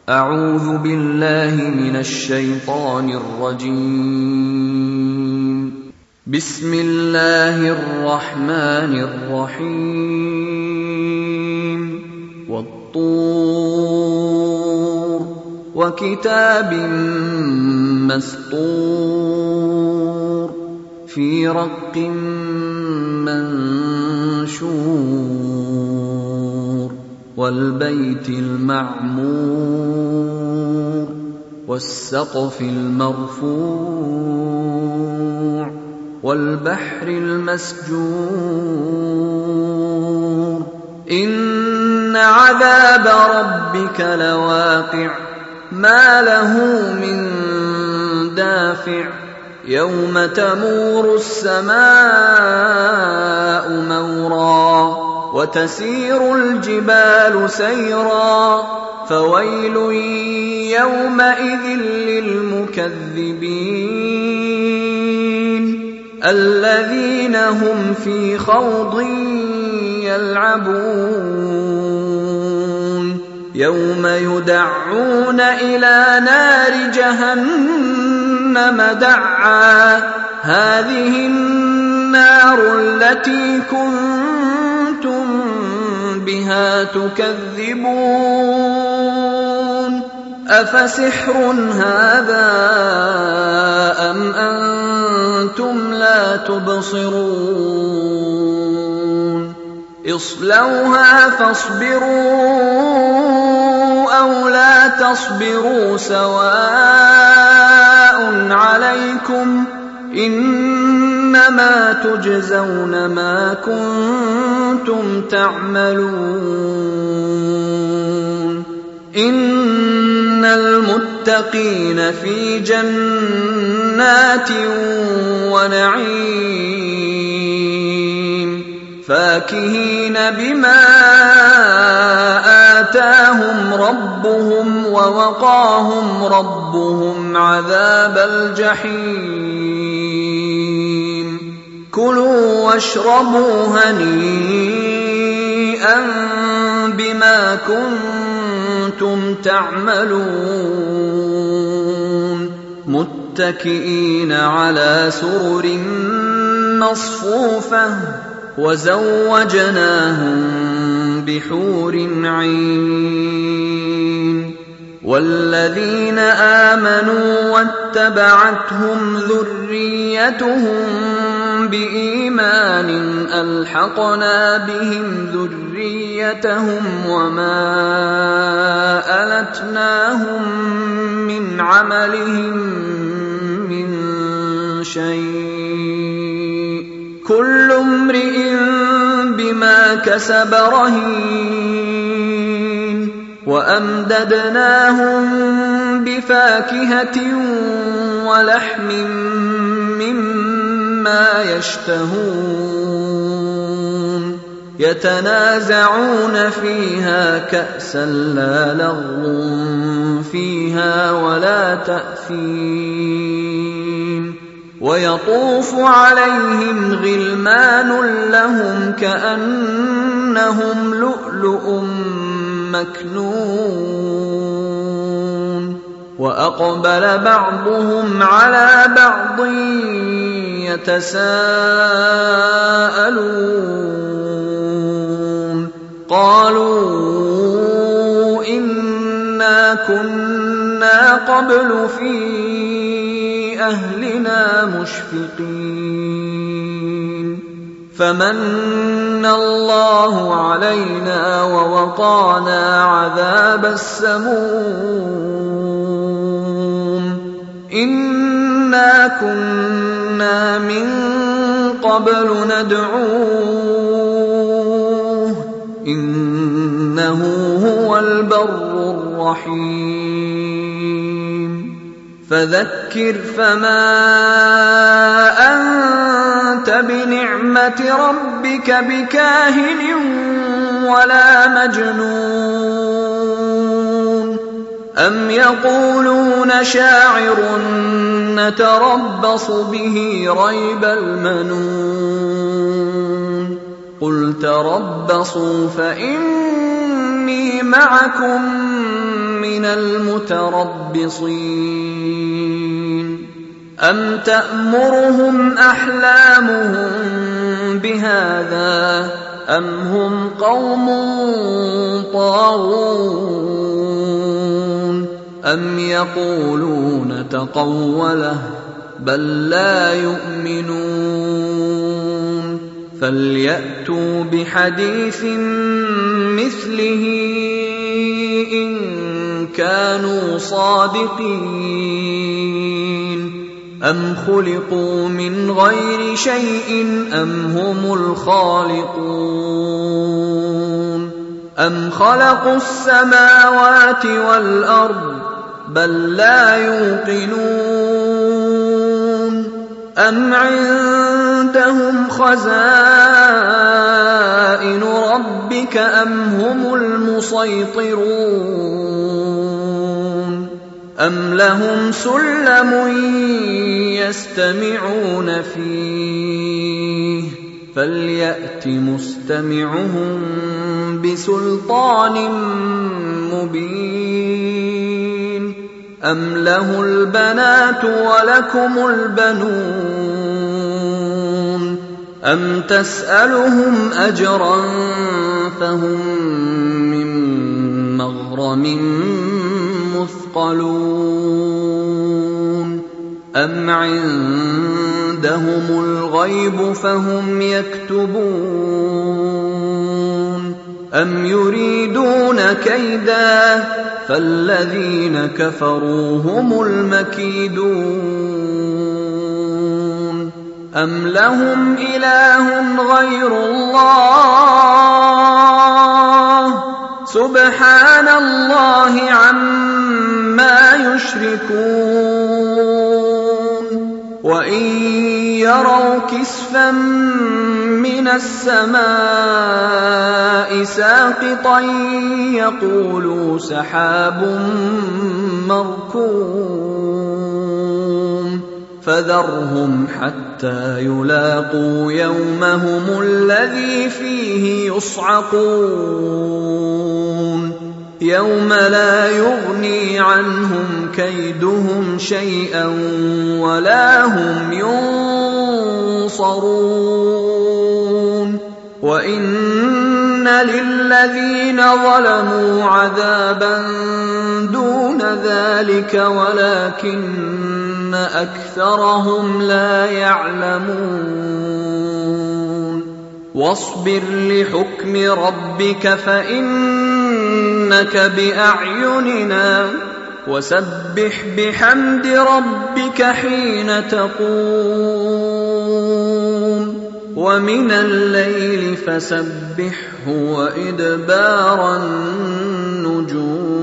أعوذ بالله من الشيطان الرجيم. بسم الله الرحمن الرحيم. والطور وكتاب مسطور في رق منشور والبيت المعمور والسقف المرفوع والبحر المسجور إن عذاب ربك لواقع ما له من دافع يوم تمور السماء مورا وتسير الجبال سيرا فويل يومئذ للمكذبين الذين هم في خوض يلعبون يوم يدعون إلى نار جهنم دعا هذه النار التي كنتم بها تكذبون أفسحر هذا أم أنتم لا تبصرون اصلوها فاصبروا أو لا تصبروا سواء عليكم إنما تجزون ما كنتم تعملون إن المتقين في جنات ونعيم فاكهين بما آتاهم ربهم ووقاهم ربهم عذاب الجحيم كلوا واشربوا هنيئا بما كنتم تعملون متكئين على سرر مصفوفة وزوجناهم بحور عين والذين آمنوا واتبعتهم ذريتهم بإيمان ألحقنا بهم ذريتهم وما ألتناهم من عملهم من شيء كل امرئ بما كسب رهين وأمددناهم بفاكهة ولحم مما يشتهون يتنازعون فيها كأسا لا لغو فيها ولا تأثيم ويطوف عليهم غلمان لهم كأنهم لؤلؤ مكنون وأقبل بعضهم على بعض يتساءلون قالوا إنا كنا قبل في أهلنا مشفقين فمن الله علينا ووقانا عذاب السموم إنا كنا من قبل ندعوه إنه هو البر الرحيم فذكر فما أنت بنعمة ربك بكاهن ولا مجنون أم يقولون شاعر نتربص به ريب المنون قل تربصوا فإني معكم من من المتربصين أم تأمرهم أحلامهم بهذا أم هم قوم طاغون أم يقولون تقوله بل لا يؤمنون فليأتوا بحديث مثله إن كانوا صادقين أم خلقوا من غير شيء أم هم الخالقون أم خلقوا السماوات والأرض بل لا يوقنون أم عندهم خزائن ربك أم هم المسيطرون أم لهم سلم يستمعون فيه فليأت مستمعهم بسلطان مبين أم له البنات ولكم البنون أم تسألهم أجرا فهم من مغرم مثقلون أم عندهم الغيب فهم يكتبون أم يريدون كيدا فالذين كفروا هم المكيدون أم لهم إله غير الله سبحان الله عما يشركون وإن يروا كسفا من السماء ساقطا يقولوا سحاب مركوم فذرهم حتى يلاقوا يومهم الذي فيه يصعقون يوم لا يغني عنهم كيدهم شيئا ولا هم ينصرون وإن للذين ظلموا عذابا دون ذلك ولكن أكثرهم لا يعلمون واصبر لحكم ربك فإنك بأعيننا وسبح بحمد ربك حين تقوم ومن الليل فسبحه وإدبار النجوم